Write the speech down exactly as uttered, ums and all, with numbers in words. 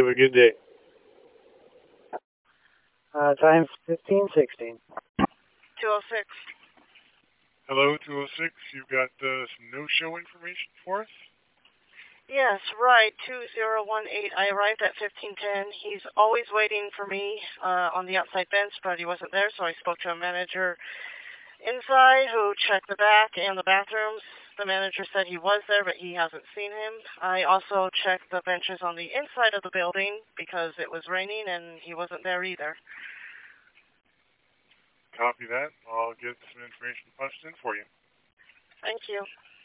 a good day. Uh, time fifteen sixteen. two oh six. Hello, two oh six. You've got uh, some no-show information for us? Yes, right, two zero one eight. I arrived at fifteen ten. He's always waiting for me uh, on the outside bench, but he wasn't there, so I spoke to a manager inside who checked the back and the bathrooms. The manager said he was there, but he hasn't seen him. I also checked the benches on the inside of the building because it was raining, and he wasn't there either. Copy that. I'll get some information punched in for you. Thank you.